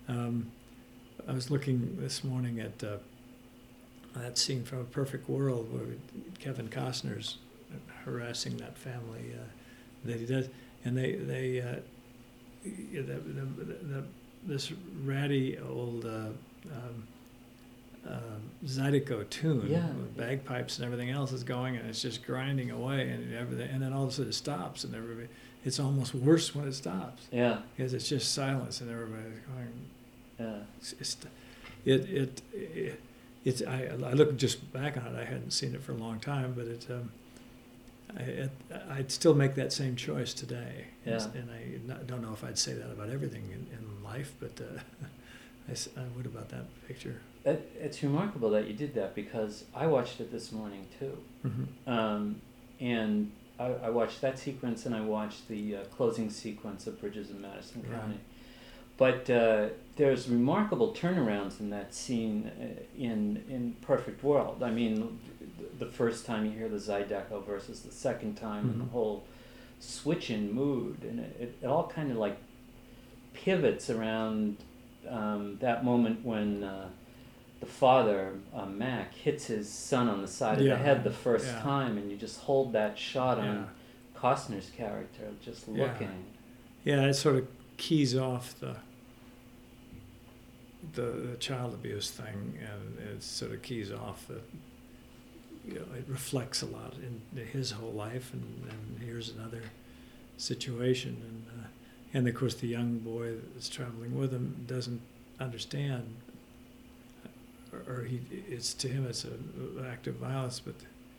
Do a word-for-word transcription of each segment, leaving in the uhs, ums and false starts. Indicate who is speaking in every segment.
Speaker 1: Um, I was looking this morning at uh, that scene from A Perfect World where Kevin Costner's harassing that family uh, that he does, and they they uh, the, the, the, this ratty old uh, um, uh, Zydeco tune
Speaker 2: Yeah.
Speaker 1: with bagpipes and everything else is going, and it's just grinding away, and everything, and then all of a sudden it stops, and everybody, it's almost worse when it stops
Speaker 2: Yeah.
Speaker 1: because it's just silence, and everybody's going.
Speaker 2: Yeah.
Speaker 1: It's, it's, it, it, it, it's, I, I look just back on it, I hadn't seen it for a long time, but it, um, I, it, I'd still make that same choice today.
Speaker 2: Yeah.
Speaker 1: And I not, don't know if I'd say that about everything in, in life, but uh, I, s- I would about that picture.
Speaker 2: It, it's remarkable that you did that because I watched it this morning too.
Speaker 1: Mm-hmm.
Speaker 2: Um, and I, I watched that sequence and I watched the uh, closing sequence of Bridges in Madison
Speaker 1: Right.
Speaker 2: County. But uh, there's remarkable turnarounds in that scene uh, in in Perfect World. I mean, th- the first time you hear the Zydeco versus the second time, and the
Speaker 1: Mhm.
Speaker 2: whole switch in mood, and it, it, it all kind of like pivots around um, that moment when uh, the father, uh, Mac, hits his son on the side of
Speaker 1: Yeah,
Speaker 2: the head the first
Speaker 1: yeah.
Speaker 2: time, and you just hold that shot on
Speaker 1: Yeah.
Speaker 2: Costner's character, just
Speaker 1: Yeah.
Speaker 2: looking.
Speaker 1: Yeah, it sort of keys off the, the the child abuse thing, and it sort of keys off the, you know, it reflects a lot in his whole life, and, and here's another situation, and uh, and of course the young boy that's traveling with him doesn't understand, or, or he it's to him it's an act of violence, but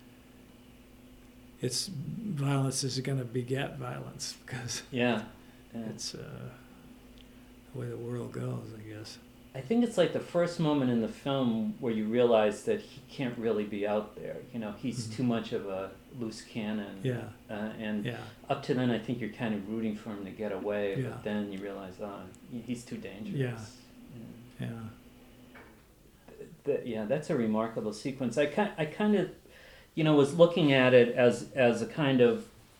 Speaker 1: it's violence is going to beget violence because
Speaker 2: Yeah. yeah.
Speaker 1: it's uh, the way the world goes, I guess.
Speaker 2: I think it's like the first moment in the film where you realize that he can't really be out there. You know, he's
Speaker 1: Mhm.
Speaker 2: too much of a loose cannon.
Speaker 1: Yeah.
Speaker 2: Uh, and
Speaker 1: Yeah.
Speaker 2: up to then, I think you're kind of rooting for him to get away.
Speaker 1: Yeah.
Speaker 2: But then you realize, oh, he- he's too dangerous.
Speaker 1: Yeah.
Speaker 2: Yeah.
Speaker 1: Yeah.
Speaker 2: Th- yeah, that's a remarkable sequence. I kind, I kind of, you know, was looking at it as as a kind of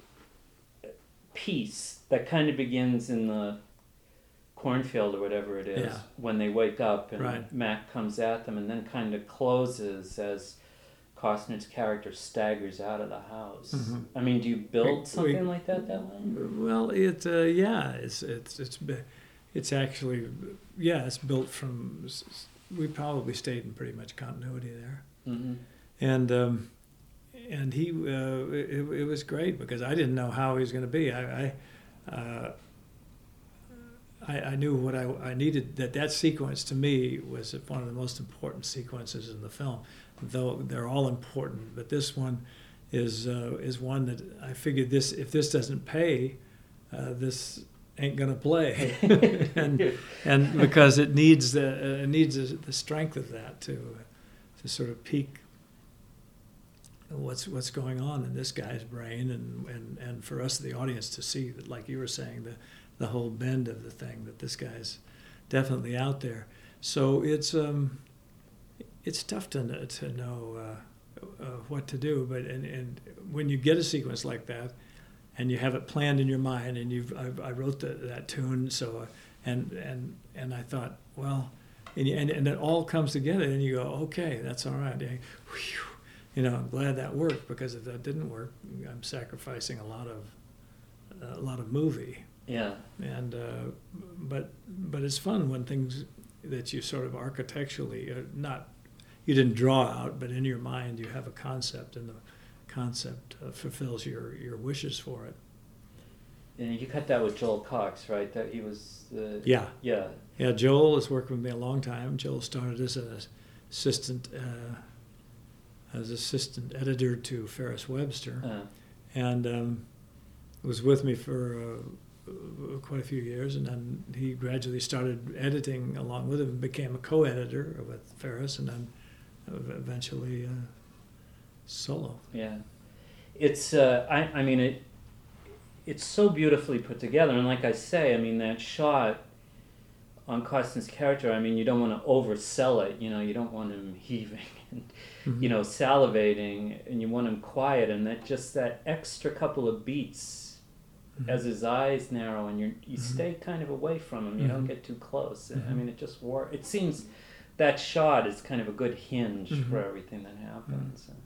Speaker 2: piece that kind of begins in the cornfield or whatever it is
Speaker 1: Yeah.
Speaker 2: when they wake up and
Speaker 1: Right.
Speaker 2: Mac comes at them, and then kind of closes as Costner's character staggers out of the house.
Speaker 1: Mhm.
Speaker 2: I mean, do you build
Speaker 1: We-
Speaker 2: something
Speaker 1: we-
Speaker 2: like that that way?
Speaker 1: Well, it uh, yeah, it's it's it's be- it's actually yeah, it's built from. s- s- We probably stayed in pretty much continuity there,
Speaker 2: Mm-hmm.
Speaker 1: and um, and he uh, it, it was great because I didn't know how he was going to be. I I, uh, I I knew what I I needed. That that sequence to me was one of the most important sequences in the film, though they're all important. But this one is uh, is one that I figured this if this doesn't pay, uh, this ain't gonna play, and and because it needs the uh, it needs the the strength of that to to sort of peak what's what's going on in this guy's brain, and, and, and for us the audience to see that, like you were saying, the the whole bend of the thing, that this guy's definitely out there. So it's um it's tough to kn- to know uh, uh, what to do, but and, and when you get a sequence like that, and you have it planned in your mind, and you've I, I wrote the, that tune, so uh, and and and I thought, well, and, you, and and it all comes together, and you go, okay, that's all right. Yeah, whew, you know, I'm glad that worked, because if that didn't work, I'm sacrificing a lot of a lot of movie.
Speaker 2: Yeah.
Speaker 1: And uh, but but it's fun when things that you sort of architecturally uh, not you didn't draw out, but in your mind you have a concept, and the concept uh, fulfills your your wishes for it.
Speaker 2: And you cut that with Joel Cox, right? That he was the
Speaker 1: Yeah,
Speaker 2: yeah.
Speaker 1: yeah. Joel has worked with me a long time. Joel started as an assistant uh, as assistant editor to Ferris Webster,
Speaker 2: Uh,
Speaker 1: and um, was with me for. Uh, uh, quite a few years, and then he gradually started editing along with him and became a co-editor with Ferris, and then eventually uh, solo.
Speaker 2: yeah. It's uh, I I mean it. It's so beautifully put together, and like I say, I mean that shot on Costner's character. I mean, you don't want to oversell it. You know, you don't want him heaving and
Speaker 1: Mm-hmm.
Speaker 2: you know salivating, and you want him quiet, and that just that extra couple of beats
Speaker 1: Mhm.
Speaker 2: as his eyes narrow and you you
Speaker 1: Mhm.
Speaker 2: stay kind of away from him. You don't
Speaker 1: Mhm.
Speaker 2: get too close. I
Speaker 1: Mhm.
Speaker 2: mean, it just works. It seems that shot is kind of a good hinge
Speaker 1: Mhm.
Speaker 2: for everything that happens.